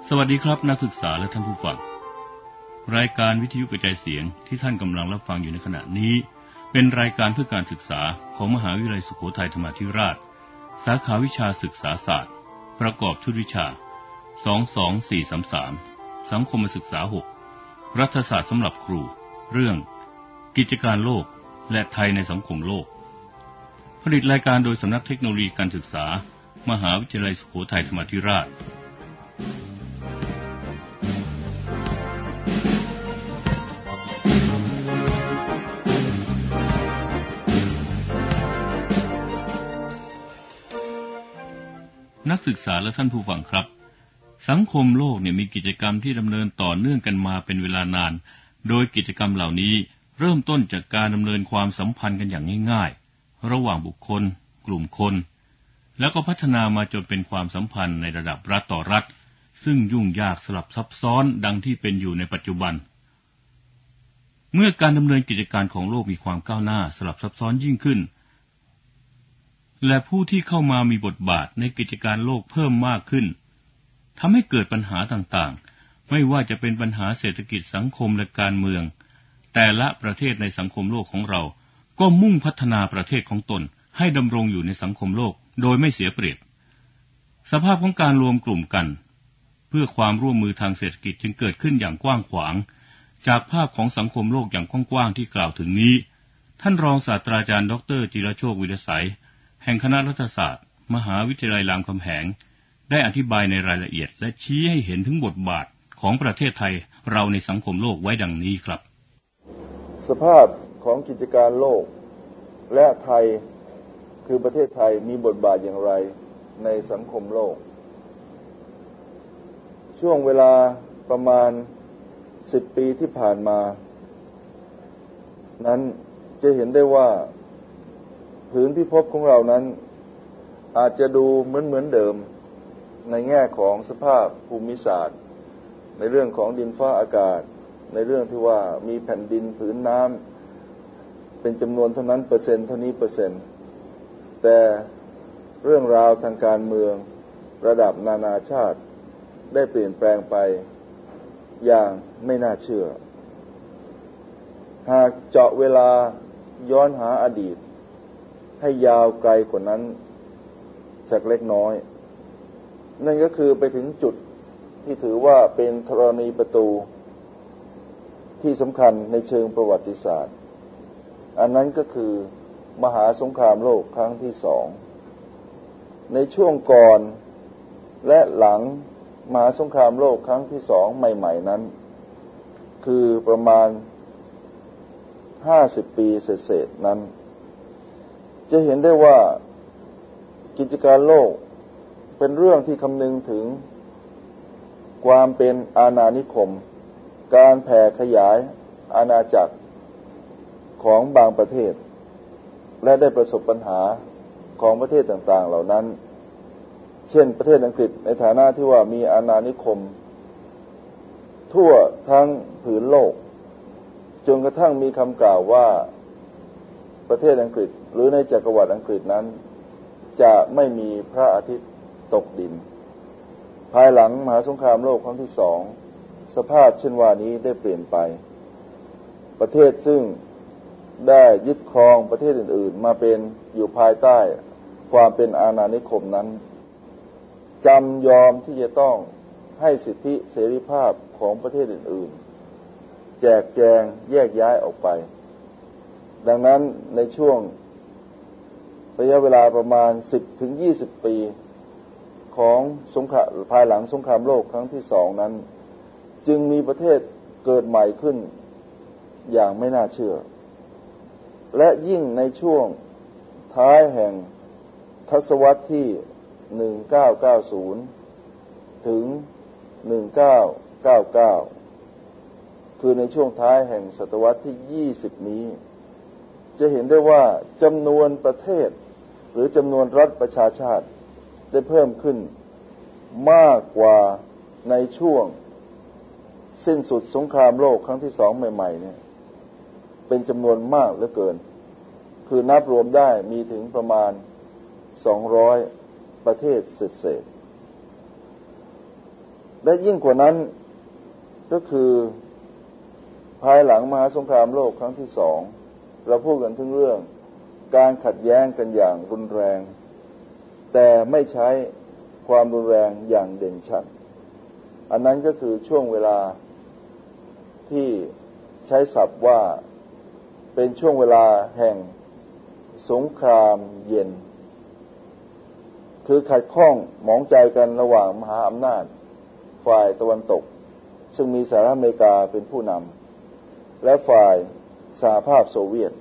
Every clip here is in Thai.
สวัสดีครับนักศึกษาและท่านผู้ฟังรายการวิทยุกระจายเสียงที่ท่านกำลังรับฟังอยู่ในขณะนี้เป็นรายการเพื่อการศึกษาของมหาวิทยาลัยสุโขทัยธรรมาธิราชสาขาวิชาศึกษาศาสตร์ประกอบชุดวิชา22433สังคมศึกษา6รัฐศาสตร์สำหรับครูเรื่องกิจการโลกและไทยในสังคมโลกผลิตรายการโดยสำนักเทคโนโลยีการศึกษามหาวิทยาลัยสุโขทัยธรรมาธิราชนักศึกษาและท่านผู้ฟังครับสังคมโลกมีกิจกรรมที่ดำเนินต่อเนื่องกันมาเป็นเวลานานโดยกิจกรรมเหล่านี้เริ่มต้นจากการดำเนินความสัมพันธ์กันอย่างง่ายๆระหว่างบุคคลกลุ่มคนแล้วก็พัฒนามาจนเป็นความสัมพันธ์ในระดับรัฐต่อรัฐซึ่งยุ่งยากสลับซับซ้อนดังที่เป็นอยู่ในปัจจุบันเมื่อการดำเนินกิจการของโลกมีความก้าวหน้าสลับซับซ้อนยิ่งขึ้นและผู้ที่เข้ามามีบทบาทในกิจการโลกเพิ่มมากขึ้นทำให้เกิดปัญหาต่างๆไม่ว่าจะเป็นปัญหาเศรษฐกิจสังคมและการเมืองแต่ละประเทศในสังคมโลกของเราก็มุ่งพัฒนาประเทศของตนให้ดำรงอยู่ในสังคมโลกโดยไม่เสียเปรียบสภาพของการรวมกลุ่มกันเพื่อความร่วมมือทางเศรษฐกิจจึงเกิดขึ้นอย่างกว้างขวางจากภาพของสังคมโลกอย่างกว้างๆที่กล่าวถึงนี้ท่านรองศาสตราจารย์ดร.จิรโชค วิรไสยแห่งคณะรัฐศาสตร์มหาวิทยาลัยรามคำแหงได้อธิบายในรายละเอียดและชี้ให้เห็นถึงบทบาทของประเทศไทยเราในสังคมโลกไว้ดังนี้ครับสภาพของกิจการโลกและไทยคือประเทศไทยมีบทบาทอย่างไรในสังคมโลกช่วงเวลาประมาณ10 ปีที่ผ่านมานั้นจะเห็นได้ว่าผืนพิภพของเรานั้นอาจจะดูเหมือนเดิมในแง่ของสภาพภูมิศาสตร์ในเรื่องของดินฟ้าอากาศในเรื่องที่ว่ามีแผ่นดินผืนน้ำเป็นจำนวนเท่านั้นเปอร์เซ็นต์เท่านี้เปอร์เซ็นต์แต่เรื่องราวทางการเมืองระดับนานาชาติได้เปลี่ยนแปลงไปอย่างไม่น่าเชื่อหากเจาะเวลาย้อนหาอดีตให้ยาวไกลกว่านั้นสักเล็กน้อยนั่นก็คือไปถึงจุดที่ถือว่าเป็นธรณีประตูที่สำคัญในเชิงประวัติศาสตร์อันนั้นก็คือมหาสงครามโลกครั้งที่2ในช่วงก่อนและหลังมหาสงครามโลกครั้งที่2ใหม่ๆนั้นคือประมาณ50 ปีเศษๆนั้นจะเห็นได้ว่ากิจการโลกเป็นเรื่องที่คำนึงถึงความเป็นอาณานิคมการแผ่ขยายอาณาจักรของบางประเทศและได้ประสบปัญหาของประเทศต่างๆเหล่านั้นเช่นประเทศอังกฤษในฐานะที่ว่ามีอาณานิคมทั่วทั้งผืนโลกจนกระทั่งมีคำกล่าวว่าประเทศอังกฤษหรือในจักรวรรดิอังกฤษนั้นจะไม่มีพระอาทิตย์ตกดินภายหลังมหาสงครามโลกครั้งที่2สภาพเช่นว่านี้ได้เปลี่ยนไปประเทศซึ่งได้ยึดครองประเทศอื่นๆมาเป็นอยู่ภายใต้ความเป็นอาณานิคมนั้นจำยอมที่จะต้องให้สิทธิเสรีภาพของประเทศอื่นๆแจกแจงแยกย้ายออกไปดังนั้นในช่วงระยะเวลาประมาณ 10-20 ปีของสงครามภายหลังสงครามโลกครั้งที่2นั้นจึงมีประเทศเกิดใหม่ขึ้นอย่างไม่น่าเชื่อและยิ่งในช่วงท้ายแห่งทศวรรษที่1990ถึง1999คือในช่วงท้ายแห่งศตวรรษที่20นี้จะเห็นได้ว่าจำนวนประเทศหรือจำนวนรัฐประชาชาติได้เพิ่มขึ้นมากกว่าในช่วงสิ้นสุดสงครามโลกครั้งที่2ใหม่ๆเนี่ยเป็นจำนวนมากเหลือเกินคือนับรวมได้มีถึงประมาณ200ประเทศเศษและยิ่งกว่านั้นก็คือภายหลังมหาสงครามโลกครั้งที่สองเราพูดกันถึงเรื่องการขัดแย้งกันอย่างรุนแรงแต่ไม่ใช้ความรุนแรงอย่างเด่นชัดอันนั้นก็คือช่วงเวลาที่ใช้ศัพท์ว่าเป็นช่วงเวลาแห่งสงครามเย็นคือขัดข้องหมองใจกันระหว่างมหาอำนาจฝ่ายตะวันตกซึ่งมีสหรัฐอเมริกาเป็นผู้นำและฝ่ายสหภาพโซเวียต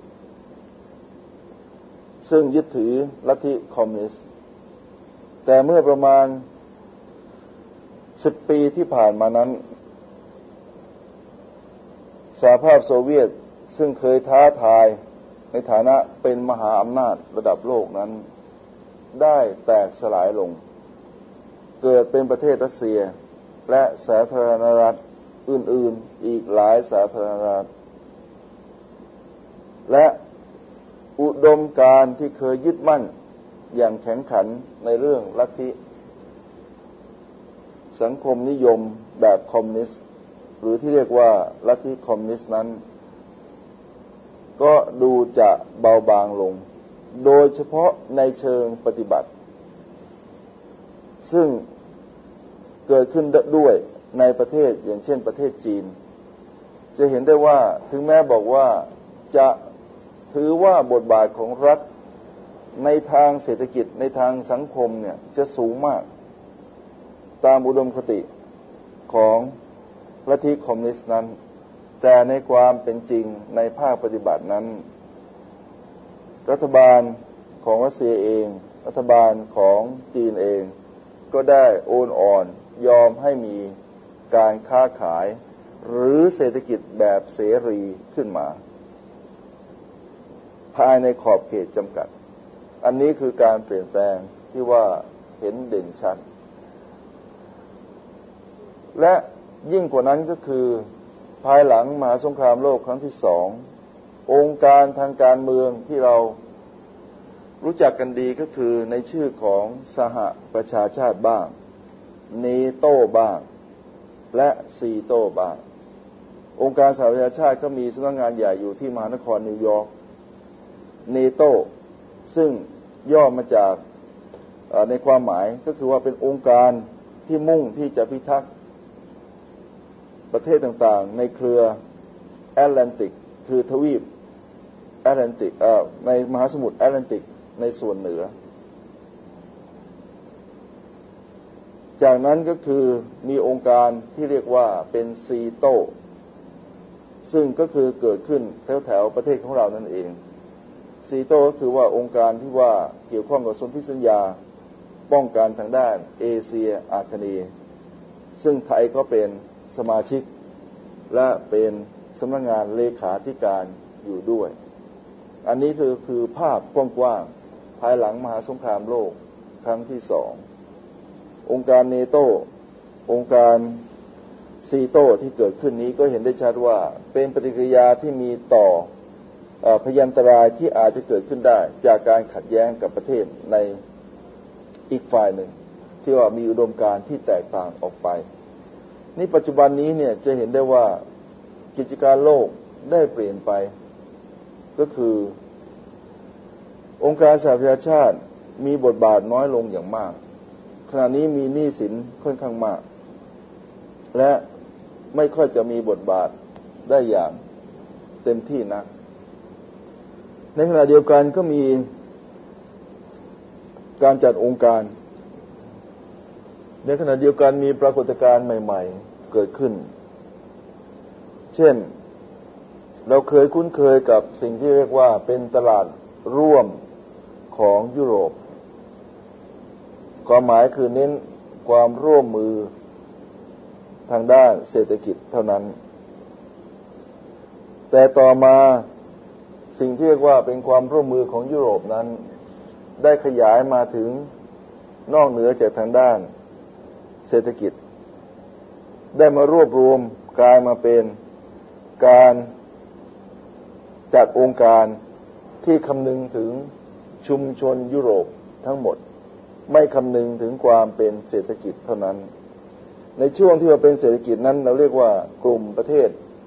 ซึ่งยึดถือลัทธิคอมมิวนิสต์แต่เมื่อประมาณ10 ปีที่ผ่านมานั้นสหภาพโซเวียตซึ่งเคยท้าทายในฐานะเป็นมหาอำนาจระดับโลกนั้นได้แตกสลายลงเกิดเป็นประเทศรัสเซียและสาธารณรัฐอื่นๆอีกหลายสาธารณรัฐและอุดมการณ์ที่เคยยึดมั่นอย่างแข็งขันในเรื่องลัทธิสังคมนิยมแบบคอมมิวนิสต์หรือที่เรียกว่าลัทธิคอมมิวนิสต์นั้นก็ดูจะเบาบางลงโดยเฉพาะในเชิงปฏิบัติซึ่งเกิดขึ้นด้วยในประเทศอย่างเช่นประเทศจีนจะเห็นได้ว่าถึงแม้บอกว่าจะถือว่าบทบาทของรัฐในทางเศรษฐกิจในทางสังคมเนี่ยจะสูงมากตามอุดมคติของลัทธิคอมมิวนิสต์นั้นแต่ในความเป็นจริงในภาคปฏิบัตินั้นรัฐบาลของรัสเซียเองรัฐบาลของจีนเองก็ได้โอนอ่อนยอมให้มีการค้าขายหรือเศรษฐกิจแบบเสรีขึ้นมาภายในขอบเขตจำกัดอันนี้คือการเปลี่ยนแปลงที่ว่าเห็นเด่นชัดและยิ่งกว่านั้นก็คือภายหลังมหาสงครามโลกครั้งที่สององค์การทางการเมืองที่เรารู้จักกันดีก็คือในชื่อของสหประชาชาติบ้างเนโตบ้างและซีโตบ้างองค์การสหประชาชาติก็มีสำนักงานใหญ่อยู่ที่มหานครนิวยอร์กเนโตซึ่งย่อมาจากในความหมายก็คือว่าเป็นองค์การที่มุ่งที่จะพิทักษ์ประเทศต่างๆในเครือแอตแลนติกคือทวีปแอตแลนติกในมหาสมุทรแอตแลนติกในส่วนเหนือจากนั้นก็คือมีองค์การที่เรียกว่าเป็นซีโตซึ่งก็คือเกิดขึ้นแถวๆประเทศของเรานั่นเองซีโตก็คือว่าองค์การที่ว่าเกี่ยวข้องกับสนธิสัญญาป้องกันทางด้านเอเชียอาคเนย์ซึ่งไทยก็เป็นสมาชิกและเป็นสำนักงานเลขาธิการอยู่ด้วยอันนี้คือภาพกว้างๆภายหลังมหาสงครามโลกครั้งที่สององค์การเนโตองค์การซีโตที่เกิดขึ้นนี้ก็เห็นได้ชัดว่าเป็นปฏิกิริยาที่มีต่อพยันตรายที่อาจจะเกิดขึ้นได้จากการขัดแย้งกับประเทศในอีกฝ่ายหนึ่งที่ว่ามีอุดมการณ์ที่แตกต่างออกไปนี่ปัจจุบันนี้เนี่ยจะเห็นได้ว่ากิจการโลกได้เปลี่ยนไปก็คือองค์การสหประชาชาติมีบทบาทน้อยลงอย่างมากขณะนี้มีหนี้สินค่อนข้างมากและไม่ค่อยจะมีบทบาทได้อย่างเต็มที่นักในขณะเดียวกันก็มีการจัดองค์การในขณะเดียวกันมีปรากฏการณ์ใหม่ๆเกิดขึ้นเช่นเราเคยคุ้นเคยกับสิ่งที่เรียกว่าเป็นตลาดร่วมของยุโรปความหมายคือเน้นความร่วมมือทางด้านเศรษฐกิจเท่านั้นแต่ต่อมาสิ่งที่เรียกว่าเป็นความร่วมมือของยุโรปนั้นได้ขยายมาถึงนอกเหนือจากทางด้านเศรษฐกิจได้มารวบรวมกลายมาเป็นการจัดองค์การที่คำนึงถึงชุมชนยุโรปทั้งหมดไม่คำนึงถึงความเป็นเศรษฐกิจเท่านั้นในช่วงที่ว่าเป็นเศรษฐกิจนั้นเราเรียกว่ากลุ่มประเทศ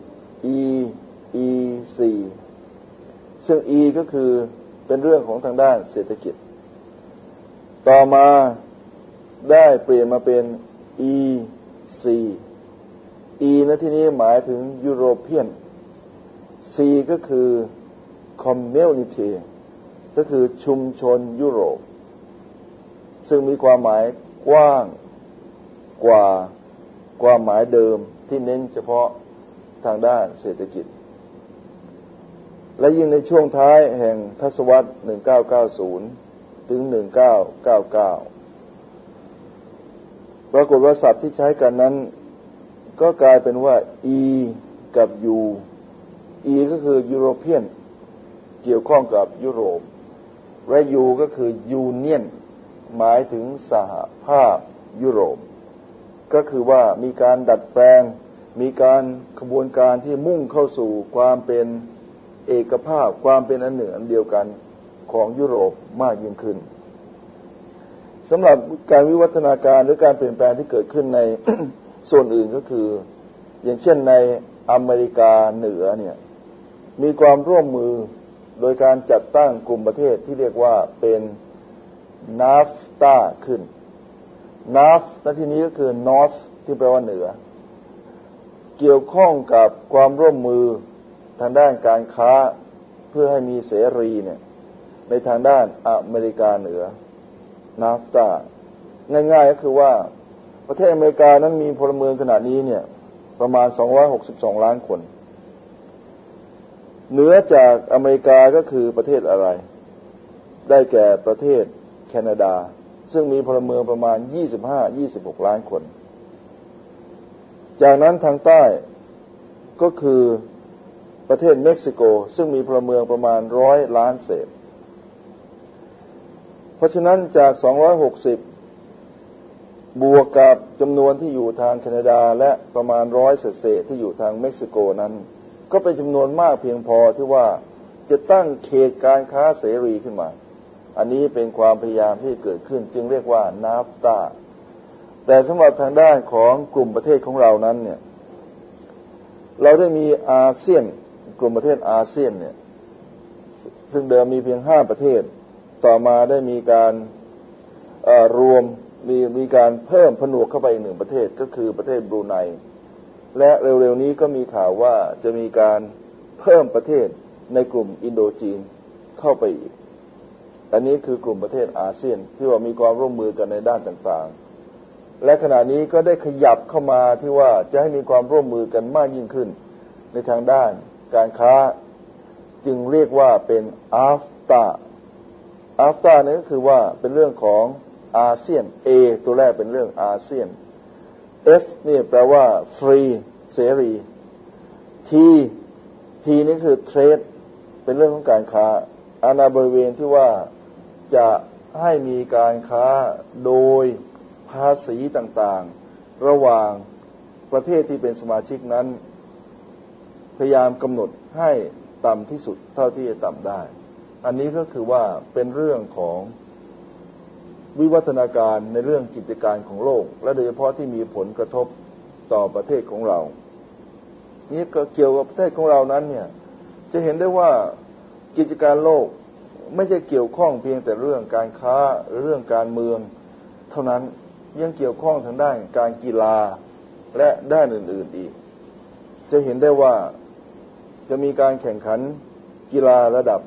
EEC ซึ่ง E ก็คือเป็นเรื่องของทางด้านเศรษฐกิจต่อมาได้เปลี่ยนมาเป็น EC E ในที่นี้หมายถึง European C ก็คือ Community ก็คือชุมชนยุโรปซึ่งมีความหมายกว้างกว่าความหมายเดิมที่เน้นเฉพาะทางด้านเศรษฐกิจและยิ่งในช่วงท้ายแห่งทศวรรษ 1990 ถึง 1999 ปรากฏว่าศัพท์ที่ใช้กันนั้นก็กลายเป็นว่า E กับ U E ก็คือ European เกี่ยวข้องกับยุโรปและ U ก็คือ Union หมายถึงสหภาพยุโรปก็คือว่ามีการดัดแปลงมีการขบวนการที่มุ่งเข้าสู่ความเป็นเอกภาพความเป็นอันหนึ่งอันเดียวกันของยุโรปมากยิ่งขึ้นสำหรับการวิวัฒนาการหรือการเปลี่ยนแปลงที่เกิดขึ้นใน ส่วนอื่นก็คืออย่างเช่นในอเมริกาเหนือเนี่ยมีความร่วมมือโดยการจัดตั้งกลุ่มประเทศที่เรียกว่าเป็น NAFTA ขึ้น NAF ในที่นี้ก็คือ North ที่แปลว่าเหนือเกี่ยวข้องกับความร่วมมือทางด้านการค้าเพื่อให้มีเสรีเนี่ยในทางด้านอเมริกาเหนือ NAFTA ง่ายๆก็คือว่าประเทศอเมริกานั้นมีพลเมืองขณะนี้เนี่ยประมาณ262ล้านคนเหนือจากอเมริกาก็คือประเทศอะไรได้แก่ประเทศแคนาดาซึ่งมีพลเมืองประมาณ25-26ล้านคนจากนั้นทางใต้ก็คือประเทศเม็กซิโกซึ่งมีพลเมืองประมาณ100ล้านเศษเพราะฉะนั้นจาก260บวกกับจำนวนที่อยู่ทางแคนาดาและประมาณ100เศษที่อยู่ทางเม็กซิโกนั้นก็เป็นจำนวนมากเพียงพอที่ว่าจะตั้งเขตการค้าเสรีขึ้นมาอันนี้เป็นความพยายามที่เกิดขึ้นจึงเรียกว่า NAFTA แต่สำหรับทางด้านของกลุ่มประเทศของเรานั้นเนี่ยเราได้มีอาเซียนกลุ่มประเทศอาเซียนเนี่ยซึ่งเดิมมีเพียง5ประเทศต่อมาได้มีการรวมมีการเพิ่มผนวกเข้าไปอีก1ประเทศก็คือประเทศบรูไนและเร็วๆนี้ก็มีข่าวว่าจะมีการเพิ่มประเทศในกลุ่มอินโดจีนเข้าไปอีกอันนี้คือกลุ่มประเทศอาเซียนที่ว่ามีความร่วมมือกันในด้านต่างๆและขณะนี้ก็ได้ขยับเข้ามาที่ว่าจะให้มีความร่วมมือกันมากยิ่งขึ้นในทางด้านการค้าจึงเรียกว่าเป็น AFTA นี่ก็คือว่าเป็นเรื่องของอาเซียน A ตัวแรกเป็นเรื่องอาเซียน F นี่แปลว่าฟรีเสรี T นี่คือเทรดเป็นเรื่องของการค้าอาณาบริเวณที่ว่าจะให้มีการค้าโดยภาษีต่างๆระหว่างประเทศที่เป็นสมาชิกนั้นพยายามกำหนดให้ต่ำที่สุดเท่าที่จะต่ำได้อันนี้ก็คือว่าเป็นเรื่องของวิวัฒนาการในเรื่องกิจการของโลกและโดยเฉพาะที่มีผลกระทบต่อประเทศของเรานี่ก็เกี่ยวกับประเทศของเรานั้นเนี่ยจะเห็นได้ว่ากิจการโลกไม่ใช่เกี่ยวข้องเพียงแต่เรื่องการค้าหรือเรื่องการเมืองเท่านั้นยังเกี่ยวข้องทางด้านการกีฬาและด้านอื่นๆอีกจะเห็นได้ว่าจะมีการแข่งขันกีฬาระดับ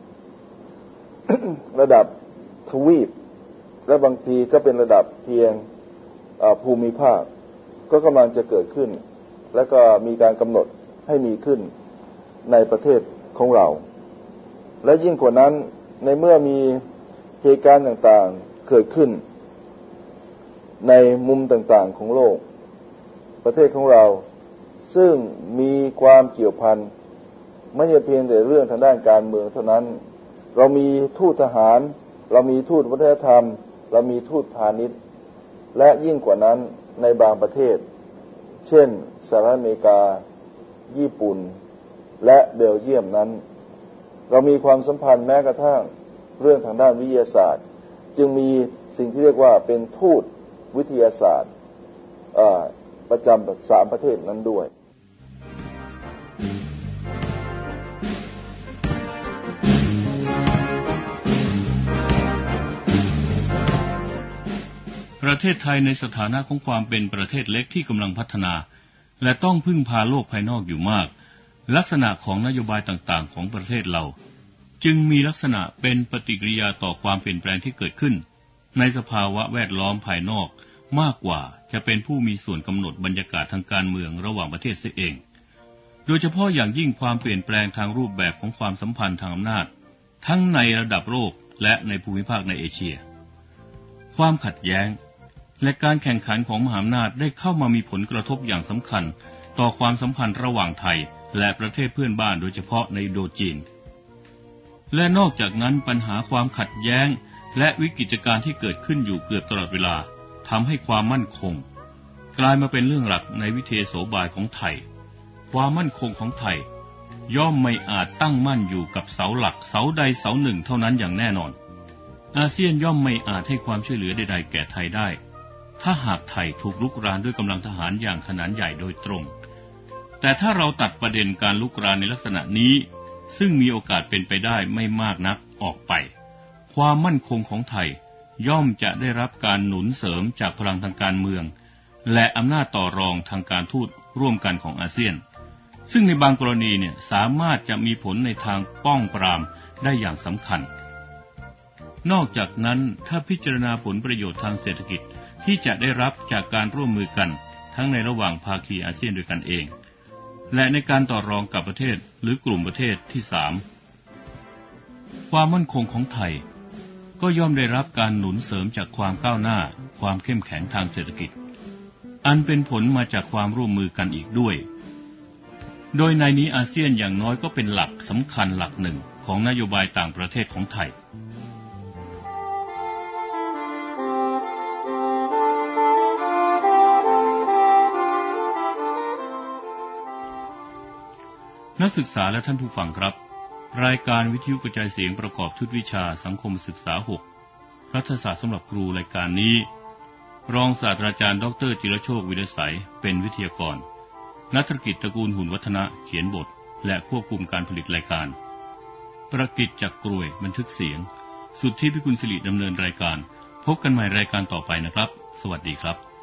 ทวีปและบางทีก็เป็นระดับเพียงภูมิภาคก็กำลังจะเกิดขึ้นและก็มีการกำหนดให้มีขึ้นในประเทศของเราและยิ่งกว่านั้นในเมื่อมีเหตุการณ์ต่างๆเกิดขึ้นในมุมต่างๆของโลกประเทศของเราซึ่งมีความเกี่ยวพันไม่ใช่เพียงแต่เรื่องทางด้านการเมืองเท่านั้นเรามีทูตทหารเรามีทูตวัฒนธรรมเรามีทูตพาณิชย์และยิ่งกว่านั้นในบางประเทศเช่นสหรัฐอเมริกาญี่ปุ่นและเบลเยียมนั้นเรามีความสัมพันธ์แม้กระทั่งเรื่องทางด้านวิทยาศาสตร์จึงมีสิ่งที่เรียกว่าเป็นทูตวิทยาศาสตร์ประจำ3ประเทศนั้นด้วยประเทศไทยในสถานะของความเป็นประเทศเล็กที่กำลังพัฒนาและต้องพึ่งพาโลกภายนอกอยู่มากลักษณะของนโยบายต่างๆของประเทศเราจึงมีลักษณะเป็นปฏิกิริยาต่อความเปลี่ยนแปลงที่เกิดขึ้นในสภาวะแวดล้อมภายนอกมากกว่าจะเป็นผู้มีส่วนกำหนดบรรยากาศทางการเมืองระหว่างประเทศเสียเองโดยเฉพาะอย่างยิ่งความเปลี่ยนแปลงทางรูปแบบของความสัมพันธ์ทางอำนาจทั้งในระดับโลกและในภูมิภาคในเอเชียความขัดแย้งและการแข่งขันของมหาอำนาจได้เข้ามามีผลกระทบอย่างสำคัญต่อความสัมพันธ์ระหว่างไทยและประเทศเพื่อนบ้านโดยเฉพาะในอินโดจีนและนอกจากนั้นปัญหาความขัดแย้งและวิกฤตการณ์ที่เกิดขึ้นอยู่เกือบตลอดเวลาทำให้ความมั่นคงกลายมาเป็นเรื่องหลักในวิเทโสบายของไทยความมั่นคงของไทยย่อมไม่อาจตั้งมั่นอยู่กับเสาหลักเสาใดเสาหนึ่งเท่านั้นอย่างแน่นอนอาเซียนย่อมไม่อาจให้ความช่วยเหลือใดๆแก่ไทยได้ถ้าหากไทยถูกรุกรานด้วยกำลังทหารอย่างขนาดใหญ่โดยตรงแต่ถ้าเราตัดประเด็นการรุกรานในลักษณะนี้ซึ่งมีโอกาสเป็นไปได้ไม่มากนักออกไปความมั่นคงของไทยย่อมจะได้รับการหนุนเสริมจากพลังทางการเมืองและอำนาจต่อรองทางการทูตร่วมกันของอาเซียนซึ่งในบางกรณีสามารถจะมีผลในทางป้องปรามได้อย่างสำคัญนอกจากนั้นถ้าพิจารณาผลประโยชน์ทางเศรษฐกิจที่จะได้รับจากการร่วมมือกันทั้งในระหว่างภาคีอาเซียนด้วยกันเองและในการต่อรองกับประเทศหรือกลุ่มประเทศที่3ความมั่นคงของไทยก็ย่อมได้รับการหนุนเสริมจากความก้าวหน้าความเข้มแข็งทางเศรษฐกิจอันเป็นผลมาจากความร่วมมือกันอีกด้วยโดยในนี้อาเซียนอย่างน้อยก็เป็นหลักสำคัญหลักหนึ่งของนโยบายต่างประเทศของไทยนักศึกษาและท่านผู้ฟังครับรายการวิทยุกระจายเสียงประกอบชุดวิชาสังคมศึกษา6รัฐศาสตร์สำหรับครูรายการนี้รองศาสตราจารย์ดร.จิรโชควิรสัยเป็นวิทยากรณัฐกิจตระกูลหุ่นวัฒนะเขียนบทและควบคุมการผลิตรายการประกิจจักรกรวยบันทึกเสียงสุทธิพิกุลศิริดำเนินรายการพบกันใหม่รายการต่อไปนะครับสวัสดีครับ